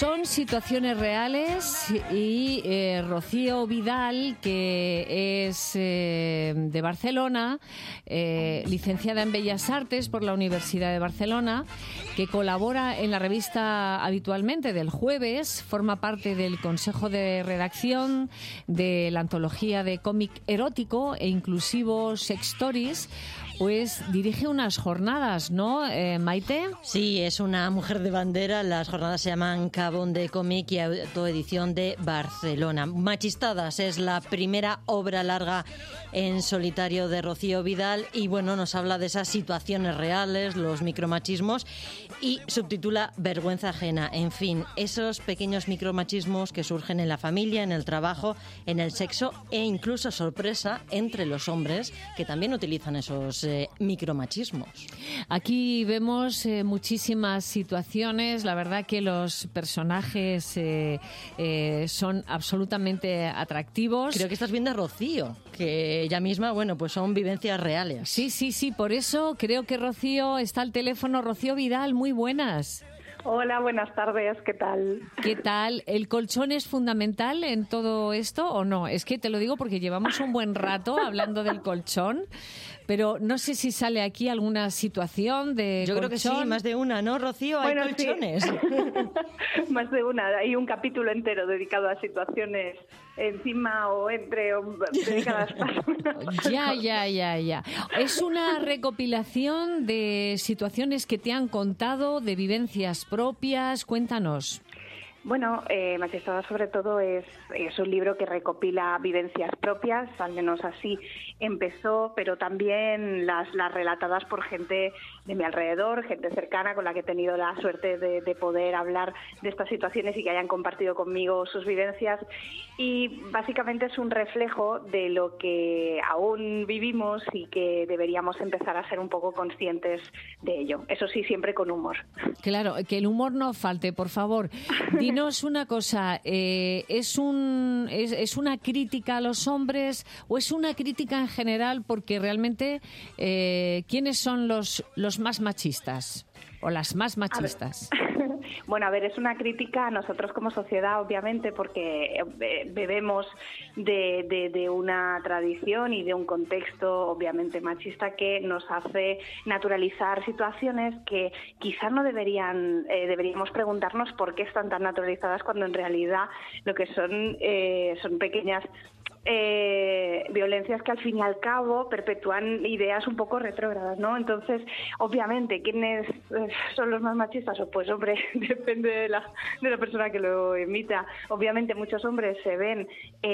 Son situaciones reales y Rocío Vidal, que es de Barcelona, licenciada en Bellas Artes por la Universidad de Barcelona, que colabora en la revista habitualmente del jueves, forma parte del consejo de redacción de la antología de cómic erótico e inclusivo Sex Stories, pues dirige unas jornadas, ¿no, Maite? Sí, es una mujer de bandera. Las jornadas se llaman Cabón de Cómic y Autoedición de Barcelona. Machistadas es la primera obra larga en solitario de Rocío Vidal y, bueno, nos habla de esas situaciones reales, los micromachismos, y subtitula Vergüenza ajena. En fin, esos pequeños micromachismos que surgen en la familia, en el trabajo, en el sexo e incluso, sorpresa, entre los hombres, que también utilizan esos micromachismos. Aquí vemos muchísimas situaciones. La verdad que los personajes son absolutamente atractivos. Creo que estás viendo a Rocío, que ella misma, bueno, pues son vivencias reales. Sí, por eso creo que Rocío está al teléfono. Rocío Vidal, muy buenas. Hola, buenas tardes, ¿qué tal? ¿Qué tal? ¿El colchón es fundamental en todo esto o no? Es que te lo digo porque llevamos un buen rato hablando del colchón, pero no sé si sale aquí alguna situación de Yo colchón. creo que sí, más de una, ¿no, Rocío? Hay colchones. Sí. Más de una. Hay un capítulo entero dedicado a situaciones encima o entre dedicadas Ya. Es una recopilación de situaciones que te han contado, de vivencias propias. Cuéntanos. Bueno, Machistada sobre todo es un libro que recopila vivencias propias, al menos así empezó, pero también las relatadas por gente de mi alrededor, gente cercana con la que he tenido la suerte de poder hablar de estas situaciones y que hayan compartido conmigo sus vivencias. Y básicamente es un reflejo de lo que aún vivimos y que deberíamos empezar a ser un poco conscientes de ello. Eso sí, siempre con humor. Claro, que el humor no falte, por favor. Dinos una cosa, ¿es una crítica a los hombres o es una crítica en general? Porque realmente, ¿quiénes son los más machistas o las más machistas? Bueno, a ver, es una crítica a nosotros como sociedad, obviamente, porque bebemos de una tradición y de un contexto, obviamente, machista que nos hace naturalizar situaciones que quizás no deberíamos preguntarnos por qué están tan naturalizadas cuando en realidad lo que son pequeñas violencias que al fin y al cabo perpetúan ideas un poco retrógradas, ¿no? Entonces, obviamente, ¿quiénes son los más machistas? Pues, hombre, depende de la persona que lo emita. Obviamente, muchos hombres se ven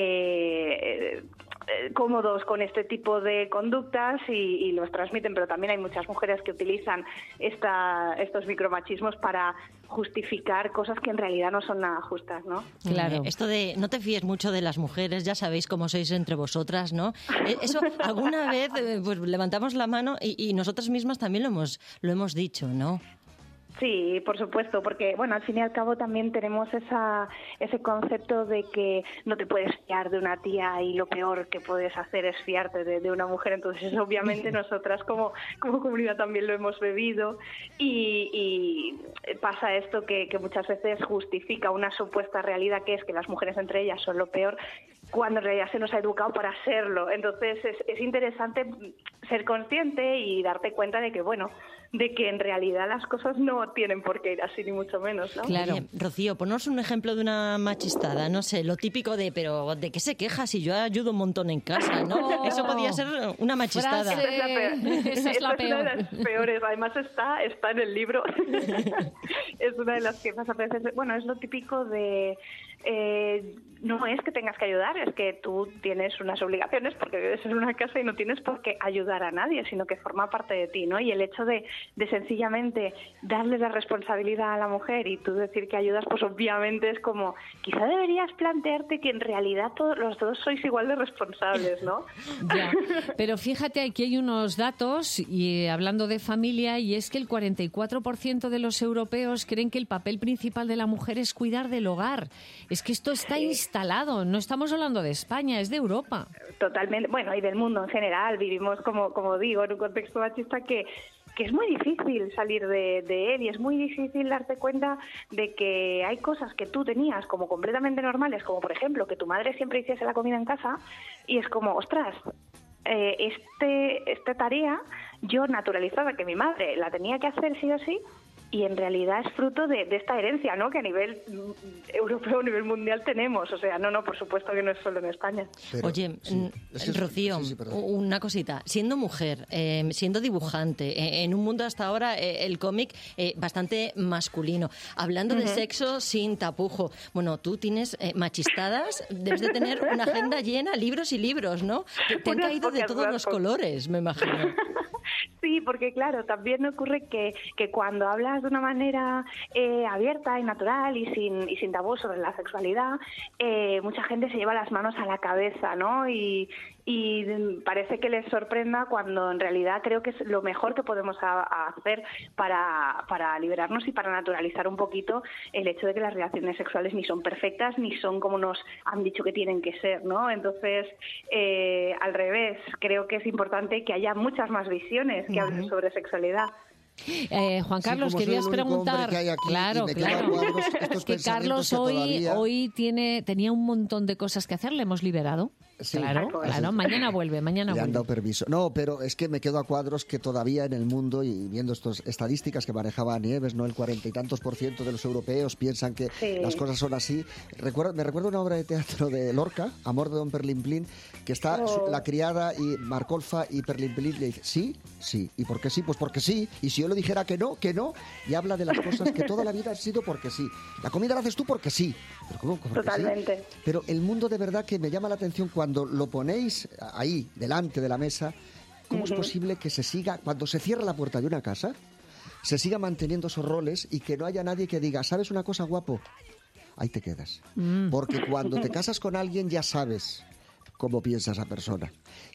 cómodos con este tipo de conductas y los transmiten, pero también hay muchas mujeres que utilizan estos micromachismos para justificar cosas que en realidad no son nada justas, ¿no? Claro. Esto de no te fíes mucho de las mujeres, ya sabéis cómo sois entre vosotras, ¿no? Eso alguna vez pues levantamos la mano y nosotras mismas también lo hemos dicho, ¿no? Sí, por supuesto, porque bueno, al fin y al cabo también tenemos ese concepto de que no te puedes fiar de una tía y lo peor que puedes hacer es fiarte de una mujer. Entonces, obviamente nosotras como comunidad también lo hemos bebido y pasa esto que muchas veces justifica una supuesta realidad, que es que las mujeres entre ellas son lo peor, cuando en realidad se nos ha educado para serlo. Entonces es interesante ser consciente y darte cuenta de que, bueno, de que en realidad las cosas no tienen por qué ir así, ni mucho menos, ¿no? Claro. Oye, Rocío, ponnos un ejemplo de una machistada, no sé, lo típico pero ¿de qué se queja si yo ayudo un montón en casa, no? Eso podría ser una machistada. Esa es la peor. Esa es la peor. Una de las peores, además está en el libro. Es una de las que más aparece. Bueno, es lo típico de... no es que tengas que ayudar, es que tú tienes unas obligaciones porque vives en una casa y no tienes por qué ayudar a nadie, sino que forma parte de ti, ¿no? Y el hecho de sencillamente darle la responsabilidad a la mujer y tú decir que ayudas, pues obviamente es como, quizá deberías plantearte que en realidad los dos sois igual de responsables, ¿no? Ya, pero fíjate, aquí hay unos datos, y hablando de familia, y es que el 44% de los europeos creen que el papel principal de la mujer es cuidar del hogar. Es que esto está instalado, no estamos hablando de España, es de Europa. Totalmente, bueno, y del mundo en general. Vivimos, como digo, en un contexto machista que que es muy difícil salir de él y es muy difícil darte cuenta de que hay cosas que tú tenías como completamente normales, como por ejemplo que tu madre siempre hiciese la comida en casa y es como, ostras, esta tarea yo naturalizaba que mi madre la tenía que hacer sí o sí, y en realidad es fruto de esta herencia, ¿no?, que a nivel europeo, a nivel mundial tenemos. O sea, no, por supuesto que no es solo en España. Pero, oye, sí, Rocío, una cosita. Siendo mujer, siendo dibujante, en un mundo hasta ahora, el cómic bastante masculino, hablando de sexo sin tapujo. Bueno, tú tienes machistadas, debes de tener una agenda llena, libros y libros, ¿no? Te han caído de todos los colores, me imagino. Sí, porque claro, también ocurre que cuando hablas de una manera abierta y natural y sin tabú sobre la sexualidad, mucha gente se lleva las manos a la cabeza, ¿no? Y parece que les sorprenda cuando en realidad creo que es lo mejor que podemos hacer para liberarnos y para naturalizar un poquito el hecho de que las relaciones sexuales ni son perfectas ni son como nos han dicho que tienen que ser, ¿no? Entonces, al revés, creo que es importante que haya muchas más visiones que hablen sobre sexualidad. Juan Carlos, querías preguntar. Claro. Es que Carlos hoy tenía un montón de cosas que hacer, le hemos liberado. Sí, claro. Mañana vuelve. Le han dado permiso. No, pero es que me quedo a cuadros que todavía en el mundo, y viendo estas estadísticas que manejaba Nieves, ¿no? El 40 y tantos % de los europeos piensan que las cosas son así. Me recuerdo una obra de teatro de Lorca, Amor de Don Perlimplín, que está la criada y Marcolfa y Perlimplín le dice, sí. ¿Y por qué sí? Pues porque sí. Y si yo le dijera que no, y habla de las cosas que toda la vida han sido porque sí. La comida la haces tú porque sí. ¿Pero cómo? Totalmente. Sí? Pero el mundo de verdad que me llama la atención cuando lo ponéis ahí, delante de la mesa, ¿cómo es posible que se siga, cuando se cierra la puerta de una casa, se siga manteniendo esos roles y que no haya nadie que diga, ¿sabes una cosa, guapo? Ahí te quedas. Porque cuando te casas con alguien ya sabes cómo piensa esa persona.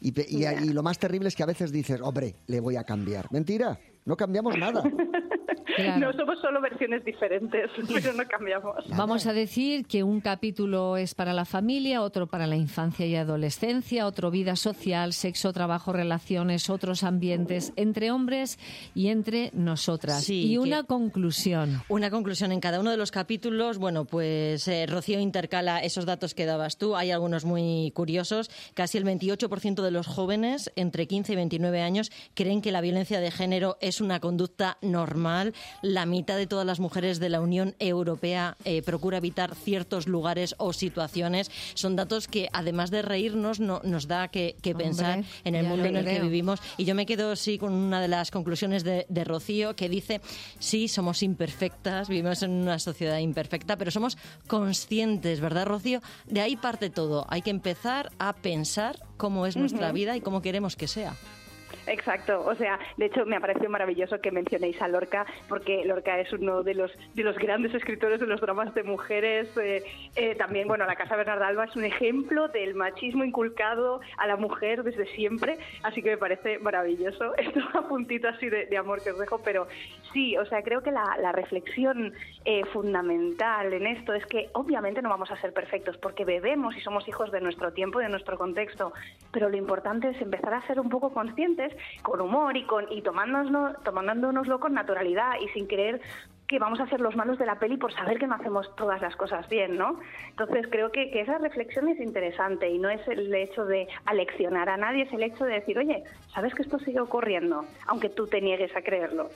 Y lo más terrible es que a veces dices, hombre, le voy a cambiar. Mentira, no cambiamos nada. Claro. No somos solo versiones diferentes, pero no cambiamos. Vamos a decir que un capítulo es para la familia, otro para la infancia y adolescencia, otro vida social, sexo, trabajo, relaciones, otros ambientes, entre hombres y entre nosotras. Sí, y una conclusión. Una conclusión en cada uno de los capítulos. Bueno, pues Rocío intercala esos datos que dabas tú. Hay algunos muy curiosos. Casi el 28% de los jóvenes entre 15 y 29 años creen que la violencia de género es una conducta normal. La mitad de todas las mujeres de la Unión Europea procura evitar ciertos lugares o situaciones. Son datos que, además de reírnos, nos da que pensar en el mundo en el que vivimos. Y yo me quedo, sí, con una de las conclusiones de Rocío, que dice, sí, somos imperfectas, vivimos en una sociedad imperfecta, pero somos conscientes, ¿verdad, Rocío? De ahí parte todo. Hay que empezar a pensar cómo es nuestra vida y cómo queremos que sea. Exacto, o sea, de hecho me ha parecido maravilloso que mencionéis a Lorca, porque Lorca es uno de los grandes escritores de los dramas de mujeres. También, bueno, La Casa Bernarda Alba es un ejemplo del machismo inculcado a la mujer desde siempre, así que me parece maravilloso. Esto a puntito así de amor que os dejo, pero sí, o sea, creo que la reflexión fundamental en esto es que obviamente no vamos a ser perfectos, porque bebemos y somos hijos de nuestro tiempo y de nuestro contexto, pero lo importante es empezar a ser un poco conscientes, con humor y tomándonoslo con naturalidad y sin creer que vamos a ser los malos de la peli por saber que no hacemos todas las cosas bien, ¿no? Entonces creo que esa reflexión es interesante y no es el hecho de aleccionar a nadie, es el hecho de decir, oye, ¿sabes que esto sigue ocurriendo? Aunque tú te niegues a creerlo.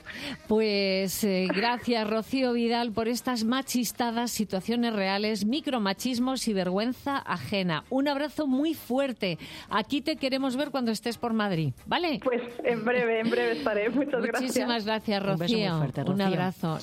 Pues gracias, Rocío Vidal, por estas machistadas, situaciones reales, micromachismos y vergüenza ajena. Un abrazo muy fuerte. Aquí te queremos ver cuando estés por Madrid, ¿vale? Pues en breve estaré. Muchas gracias. Muchísimas gracias, Rocío. Un beso muy fuerte, Rocío. Un abrazo.